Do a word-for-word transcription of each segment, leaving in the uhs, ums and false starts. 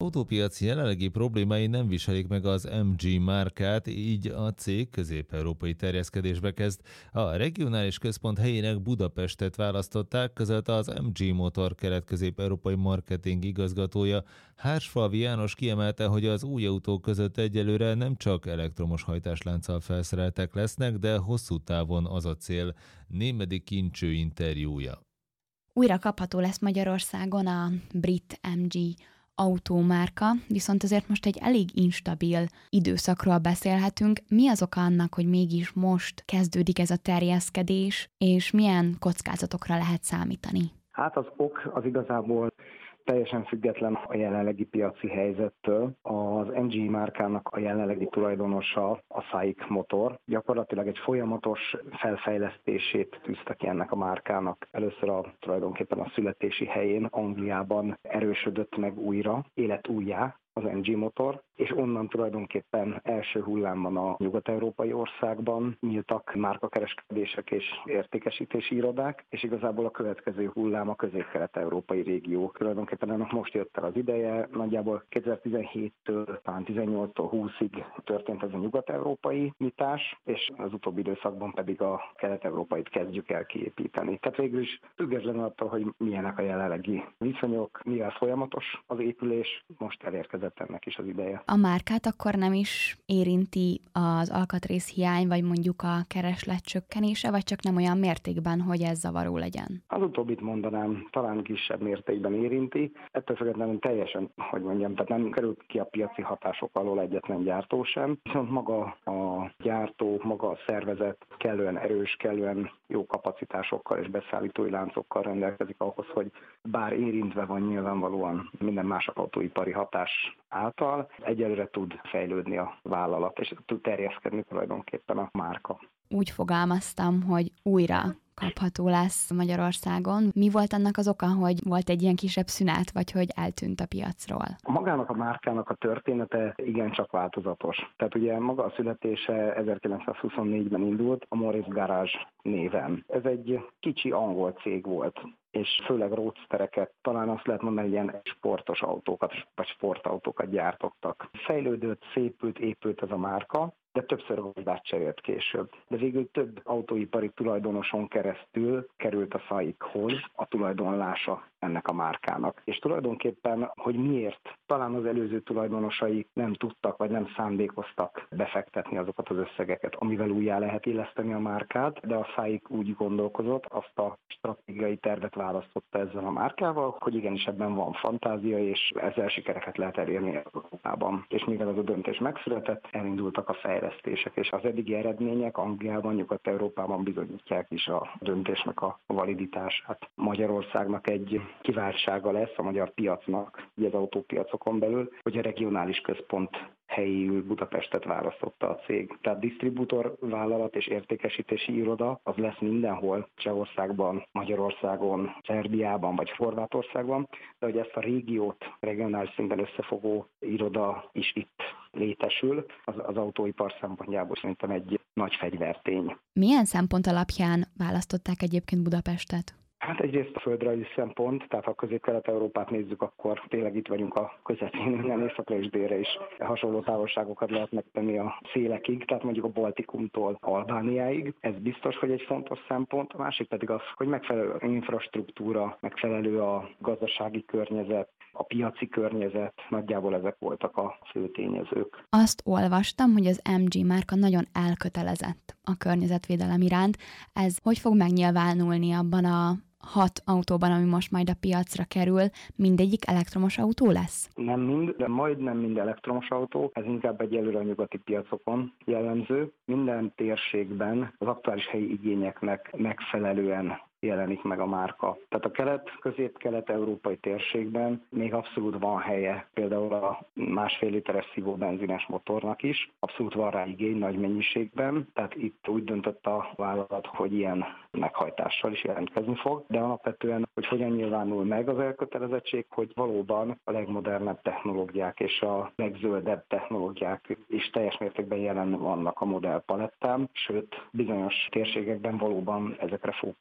Autópiac jelenlegi problémái nem viselik meg az em gé márkát, így a cég közép-európai terjeszkedésbe kezd. A regionális központ helyének Budapestet választották, közölte az em gé Motor kelet-közép-európai marketing igazgatója. Hársfalvi János kiemelte, hogy az új autók között egyelőre nem csak elektromos hajtáslánccal felszereltek lesznek, de hosszú távon az a cél. Némedi Kincső interjúja. Újra kapható lesz Magyarországon a brit em gé autómárka, viszont azért most egy elég instabil időszakról beszélhetünk. Mi az oka annak, hogy mégis most kezdődik ez a terjeszkedés, és milyen kockázatokra lehet számítani? Hát az ok az igazából teljesen független a jelenlegi piaci helyzettől. Az em gé márkának a jelenlegi tulajdonosa a SAIC Motor. Gyakorlatilag egy folyamatos felfejlesztését tűzte ki ennek a márkának. Először a, tulajdonképpen a születési helyén, Angliában erősödött meg újra, élet újjá az em gé Motor, és onnan tulajdonképpen első hullámban a nyugat-európai országban nyíltak márkakereskedések és értékesítési irodák, és igazából a következő hullám a közép-kelet-európai régió. Tulajdonképpen ennek most jött el az ideje, nagyjából kétezer-tizenhéttől, talán tizennyolctól húszig történt ez a nyugat-európai nyitás, és az utóbbi időszakban pedig a kelet-európait kezdjük el kiépíteni. Tehát végül is függetlenül attól, hogy milyenek a jelenlegi viszonyok, mivel folyamatos az épülés, most elérkezett ennek is az ideje. A márkát akkor nem is érinti az alkatrészhiány, vagy mondjuk a kereslet csökkenése, vagy csak nem olyan mértékben, hogy ez zavaró legyen? Az utóbbit mondanám, talán kisebb mértékben érinti. Ettől függetlenül teljesen, hogy mondjam, tehát nem kerül ki a piaci hatások alól egyetlen gyártó sem, viszont maga a gyártó, maga a szervezet kellően erős, kellően jó kapacitásokkal és beszállítói láncokkal rendelkezik ahhoz, hogy bár érintve van nyilvánvalóan minden más autóipari hatás által, egyelőre tud fejlődni a vállalat, és tud terjeszkedni tulajdonképpen a márka. Úgy fogalmaztam, hogy újra kapható lesz Magyarországon. Mi volt annak az oka, hogy volt egy ilyen kisebb szünet, vagy hogy eltűnt a piacról? Magának a márkának a története igencsak változatos. Tehát ugye maga a születése ezerkilencszázhuszonnégyben indult a Morris Garage néven. Ez egy kicsi angol cég volt, és főleg roadstereket, talán azt lehet mondani, hogy ilyen sportos autókat, vagy sportautókat gyártottak. Fejlődött, szépült, épült ez a márka, de többször gazdát cserélt később. De végül több autóipari tulajdonoson keresztül került a SAIC-hoz a tulajdonlása ennek a márkának. És tulajdonképpen, hogy miért, talán az előző tulajdonosai nem tudtak, vagy nem szándékoztak befektetni azokat az összegeket, amivel újjá lehet illeszteni a márkát, de a SAIC úgy gondolkozott, azt a stratégiai tervet választotta ezzel a márkával, hogy igenis ebben van fantázia, és ezzel sikereket lehet elérni Európában. És mivel ez a döntés megszületett, elindultak a fejlesztések, és az eddigi eredmények Angliában, Nyugat-Európában bizonyítják is a döntésnek a validitását. Magyarországnak egy kiváltsága lesz a magyar piacnak, ugye az autópiacokon belül, hogy a regionális központ helyéül Budapestet választotta a cég. Tehát disztribútor vállalat és értékesítési iroda az lesz mindenhol, Csehországban, Magyarországon, Szerbiában vagy Horvátországban, de hogy ezt a régiót regionális szinten összefogó iroda is itt létesül, az, az autóipar szempontjából szerintem egy nagy fegyvertény. Milyen szempont alapján választották egyébként Budapestet? Hát egyrészt a földrajzi szempont, tehát ha Közép-Kelet-Európát nézzük, akkor tényleg itt vagyunk a közepén, innen északra és délre is hasonló távolságokat lehet megtenni a szélekig, tehát mondjuk a Baltikumtól Albániáig. Ez biztos, hogy egy fontos szempont. A másik pedig az, hogy megfelelő infrastruktúra, megfelelő a gazdasági környezet, a piaci környezet, nagyjából ezek voltak a fő tényezők. Azt olvastam, hogy az em gé márka nagyon elkötelezett a környezetvédelem iránt. Ez hogy fog megnyilvánulni abban a hat autóban, ami most majd a piacra kerül, mindegyik elektromos autó lesz? Nem mind, de majdnem mind elektromos autó, ez inkább egyelőre a nyugati piacokon jellemző. Minden térségben az aktuális helyi igényeknek megfelelően jelenik meg a márka. Tehát a kelet, közép-kelet-európai térségben még abszolút van helye, például a másfél literes szívóbenzines motornak is. Abszolút van rá igény nagy mennyiségben, tehát itt úgy döntött a vállalat, hogy ilyen meghajtással is jelentkezni fog, de alapvetően, hogy hogyan nyilvánul meg az elkötelezettség, hogy valóban a legmodernebb technológiák és a legzöldebb technológiák is teljes mértékben jelen vannak a modellpalettán, sőt, bizonyos térségekben valóban ezekre fókuszál a vállalat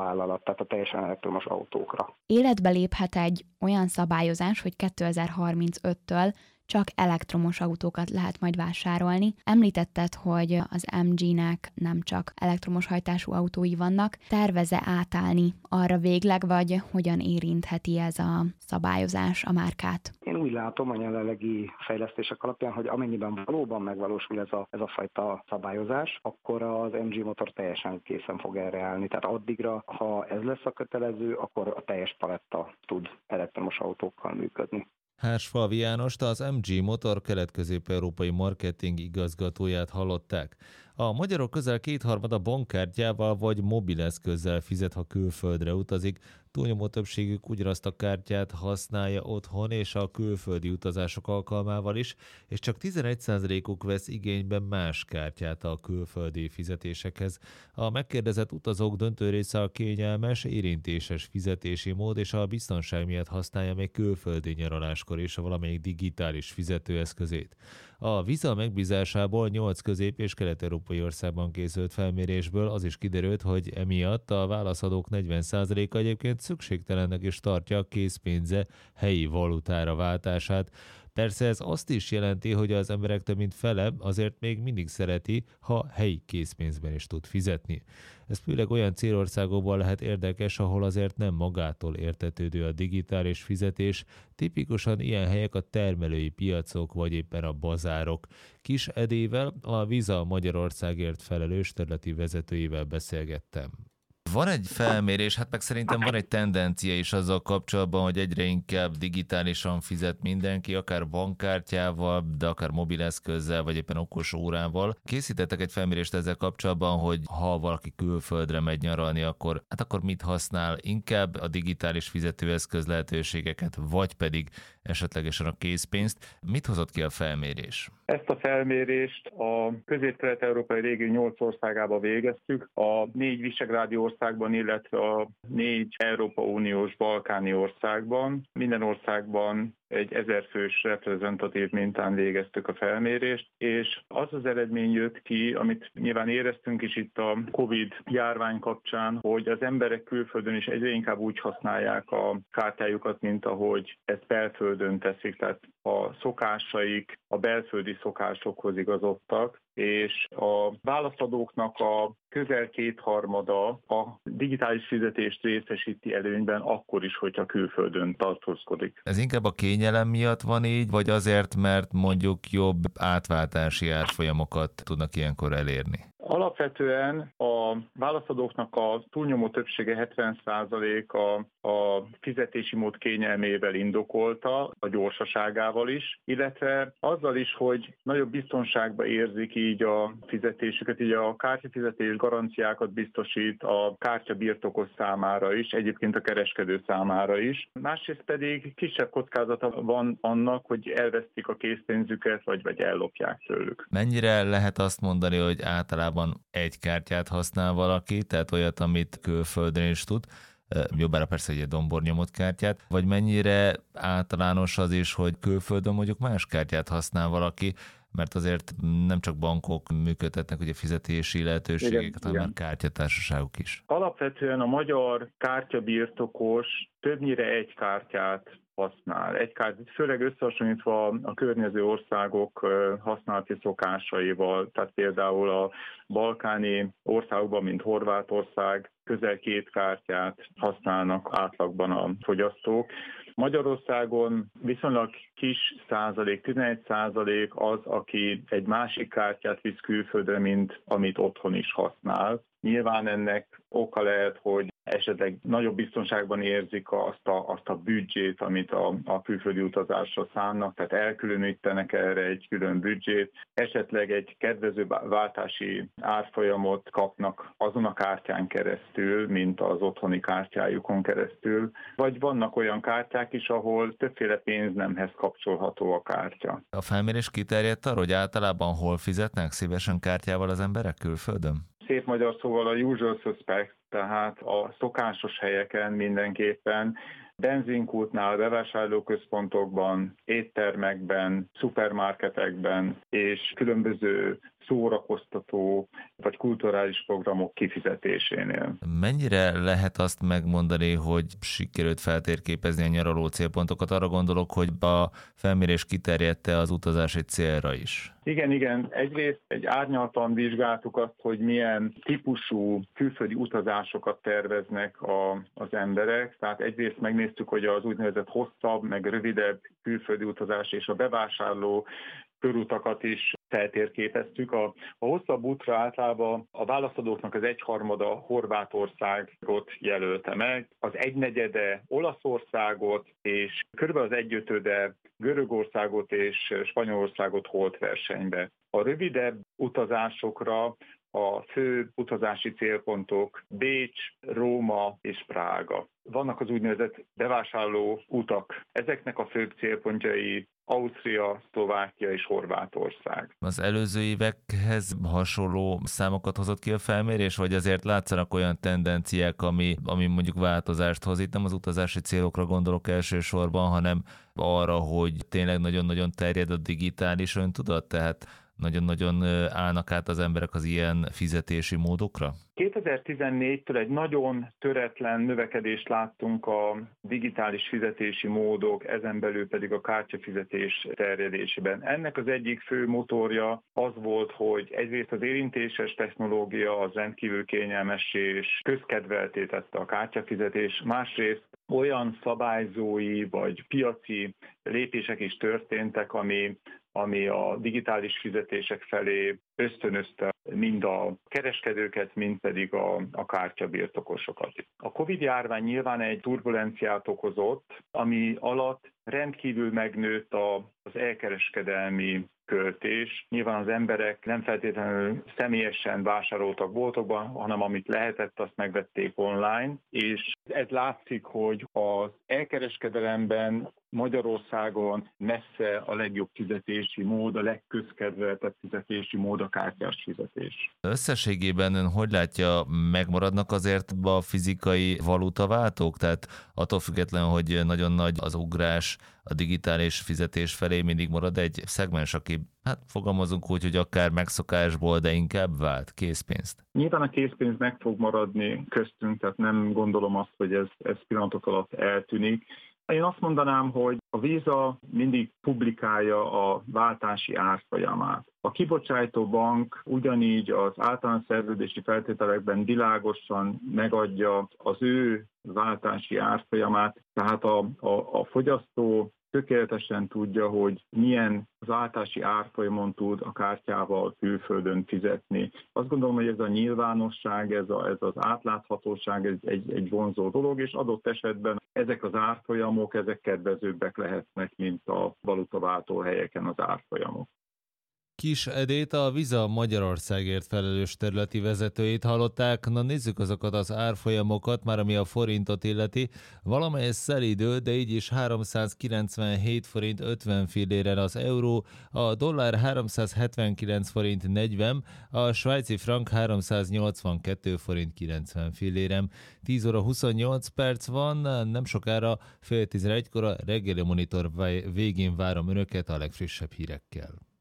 vállalat, tehát a teljesen elektromos autókra. Életbe léphet egy olyan szabályozás, hogy kétezer-harmincöttől csak elektromos autókat lehet majd vásárolni. Említetted, hogy az em gé-nek nem csak elektromos hajtású autói vannak. Tervez-e átállni arra végleg, vagy hogyan érintheti ez a szabályozás a márkát? Én úgy látom a jelenlegi fejlesztések alapján, hogy amennyiben valóban megvalósul ez a, ez a fajta szabályozás, akkor az em gé motor teljesen készen fog erre állni. Tehát addigra, ha ez lesz a kötelező, akkor a teljes paletta tud elektromos autókkal működni. Hársfalvi Jánost, az em gé Motor kelet-közép-európai marketing igazgatóját hallották. A magyarok közel kétharmada bankkártyával vagy mobileszközzel fizet, ha külföldre utazik. Túlnyomó többségük ugyanazt a kártyát használja otthon és a külföldi utazások alkalmával is, és csak tizenegy százalékuk vesz igénybe más kártyát a külföldi fizetésekhez. A megkérdezett utazók döntő része a kényelmes, érintéses fizetési mód és a biztonság miatt használja még külföldi nyaraláskor is a valamelyik digitális fizetőeszközét. A Visa megbízásából nyolc közép- és kelet-európai országban készült felmérésből az is kiderült, hogy emiatt a válaszadók negyven százaléka egyébként szükségtelennek is tartja a készpénze helyi valutára váltását. Persze ez azt is jelenti, hogy az emberek több mint fele azért még mindig szereti, ha helyi készpénzben is tud fizetni. Ez főleg olyan célországokban lehet érdekes, ahol azért nem magától értetődő a digitális fizetés, tipikusan ilyen helyek a termelői piacok vagy éppen a bazárok. Kis Edével, a Visa Magyarországért felelős területi vezetőjével beszélgettem. Van egy felmérés, hát meg szerintem van egy tendencia is azzal kapcsolatban, hogy egyre inkább digitálisan fizet mindenki, akár bankkártyával, de akár mobileszközzel, vagy éppen okos órával. Készítettek egy felmérést ezzel kapcsolatban, hogy ha valaki külföldre megy nyaralni, akkor, hát akkor mit használ? Inkább a digitális fizetőeszköz lehetőségeket, vagy pedig esetlegesen a készpénzt. Mit hozott ki a felmérés? Ezt a felmérést a közép-kelet-európai régió nyolc országába végeztük, a négy visegrádi országban, illetve a négy Európa Uniós balkáni országban. Minden országban egy ezer fős reprezentatív mintán végeztük a felmérést, és az az eredmény jött ki, amit nyilván éreztünk is itt a Covid járvány kapcsán, hogy az emberek külföldön is egyre inkább úgy használják a kártyájukat, mint ahogy ezt belföldön teszik, tehát a szokásaik a belföldi szokásokhoz igazodtak, és a válaszadóknak a közel kétharmada a digitális fizetést részesíti előnyben akkor is, hogyha külföldön tartózkodik. Ez inkább a kényelem miatt van így, vagy azért, mert mondjuk jobb átváltási árfolyamokat tudnak ilyenkor elérni? Alapvetően a válaszadóknak a túlnyomó többsége hetven százaléka a fizetési mód kényelmével indokolta, a gyorsaságával is, illetve azzal is, hogy nagyobb biztonságban érzik így a fizetésüket, így a kártyafizetés garanciákat biztosít a kártya birtokos számára is, egyébként a kereskedő számára is. Másrészt pedig kisebb kockázata van annak, hogy elvesztik a készpénzüket, vagy, vagy ellopják tőlük. Mennyire lehet azt mondani, hogy általában egy kártyát használ valaki, tehát olyat, amit külföldön is tud, jobbára persze egy dombornyomott kártyát, vagy mennyire általános az is, hogy külföldön mondjuk más kártyát használ valaki, mert azért nem csak bankok működtetnek ugye fizetési lehetőségeket, hanem már kártyatársaságok is. Alapvetően a magyar kártyabirtokos többnyire egy kártyát használ. Egy kártyát, főleg összehasonlítva a környező országok használati szokásaival, tehát például a balkáni országokban, mint Horvátország, közel két kártyát használnak átlagban a fogyasztók. Magyarországon viszonylag kis százalék, tizenegy százalék az, aki egy másik kártyát visz külföldre, mint amit otthon is használ. Nyilván ennek oka lehet, hogy esetleg nagyobb biztonságban érzik azt a, azt a büdzsét, amit a, a külföldi utazásra szánnak, tehát elkülönítenek erre egy külön büdzsét, esetleg egy kedvező váltási árfolyamot kapnak azon a kártyán keresztül, mint az otthoni kártyájukon keresztül, vagy vannak olyan kártyák is, ahol többféle pénznemhez kapcsolható a kártya. A felmérés kiterjedt arra, hogy általában hol fizetnek szívesen kártyával az emberek külföldön? Szép magyar szóval a usual suspect, tehát a szokásos helyeken mindenképpen, benzinkútnál, bevásárlóközpontokban, éttermekben, szupermarketekben és különböző szórakoztató vagy kulturális programok kifizetésénél. Mennyire lehet azt megmondani, hogy sikerült feltérképezni a nyaraló célpontokat? Arra gondolok, hogy a felmérés kiterjedte az utazási célra is. Igen, igen. Egyrészt egy árnyaltan vizsgáltuk azt, hogy milyen típusú külföldi utazásokat terveznek a, az emberek. Tehát egyrészt megnéztük, hogy az úgynevezett hosszabb, meg rövidebb külföldi utazás és a bevásárló körutakat is feltérképeztük. A, a hosszabb útra általában a válaszadóknak az egyharmada Horvátországot jelölte meg, az egynegyede Olaszországot, és körülbelül az egyötöde Görögországot és Spanyolországot holt versenybe. A rövidebb utazásokra a fő utazási célpontok Bécs, Róma és Prága. Vannak az úgynevezett bevásárló utak. Ezeknek a főbb célpontjai Ausztria, Szlovákia és Horvátország. Az előző évekhez hasonló számokat hozott ki a felmérés, vagy azért látszanak olyan tendenciák, ami, ami mondjuk változást hoz? Itt nem az utazási célokra gondolok elsősorban, hanem arra, hogy tényleg nagyon-nagyon terjed a digitális öntudat, tehát nagyon-nagyon állnak át az emberek az ilyen fizetési módokra? kétezer-tizennégytől egy nagyon töretlen növekedést láttunk a digitális fizetési módok, ezen belül pedig a kártyafizetés terjedésében. Ennek az egyik fő motorja az volt, hogy egyrészt az érintéses technológia az rendkívül kényelmes és közkedvelté tette a kártyafizetés, másrészt olyan szabályzói vagy piaci lépések is történtek, ami ami a digitális fizetések felé ösztönözte mind a kereskedőket, mind pedig a, a kártyabirtokosokat. A Covid-járvány nyilván egy turbulenciát okozott, ami alatt rendkívül megnőtt a, az elkereskedelmi költés. Nyilván az emberek nem feltétlenül személyesen vásároltak boltokban, hanem amit lehetett, azt megvették online, és ez látszik, hogy az elkereskedelemben Magyarországon messze a legjobb fizetési mód, a legközkedveltebb fizetési mód a kártyás fizetés. Összességében ön hogy látja, megmaradnak azért a fizikai valutaváltók? Tehát attól függetlenül, hogy nagyon nagy az ugrás a digitális fizetés felé, mindig marad egy szegmens, aki, hát fogalmazunk úgy, hogy akár megszokásból, de inkább vált készpénzt. Nyilván a készpénz meg fog maradni köztünk, tehát nem gondolom azt, hogy ez, ez pillanatok alatt eltűnik. Én azt mondanám, hogy a Visa mindig publikálja a váltási árfolyamát. A kibocsátó bank ugyanígy az általános szerződési feltételekben világosan megadja az ő váltási árfolyamát, tehát a, a, a fogyasztó tökéletesen tudja, hogy milyen váltási árfolyamon tud a kártyával külföldön fizetni. Azt gondolom, hogy ez a nyilvánosság, ez, a, ez az átláthatóság ez egy, egy vonzó dolog, és adott esetben ezek az árfolyamok, ezek kedvezőbbek lehetnek, mint a valutaváltó helyeken az árfolyamok. Kis Edét, a Visa Magyarországért felelős területi vezetőjét hallották. Na nézzük azokat az árfolyamokat, már ami a forintot illeti. Valamelyes szelidő, de így is háromszázkilencvenhét forint ötven filléren az euró, a dollár háromszázhetvenkilenc forint negyven, a svájci frank háromszáznyolcvankettő forint kilencven filléren. tíz óra huszonnyolc perc van, nem sokára fél tizenegykor a reggeli monitor végén várom önöket a legfrissebb hírekkel.